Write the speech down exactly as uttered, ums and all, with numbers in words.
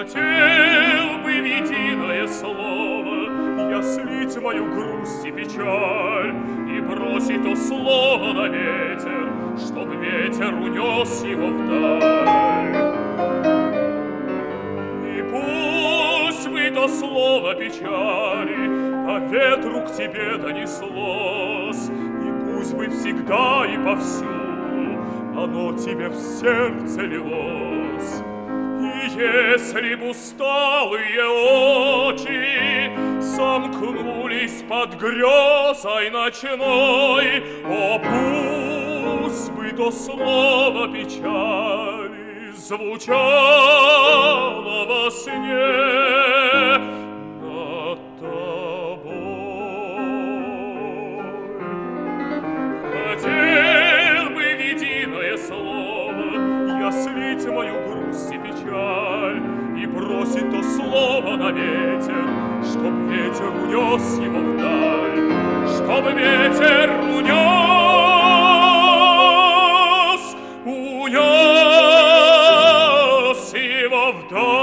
Хотел бы в единое слово я слить мою грусть и печаль и бросить то слово на ветер, чтоб ветер унес его вдаль. И пусть бы то слово печали по ветру к тебе донеслось, и пусть бы всегда и повсюду оно тебе в сердце лилось. И если б усталые очи сомкнулись под грезой ночной, о, пусть бы то слово печали звучало во сне над тобой. Хотел бы в единое слово я слить мою грусть и печаль и бросить то слово на ветер, чтоб ветер унес его вдаль, чтоб ветер унес, унес его вдаль.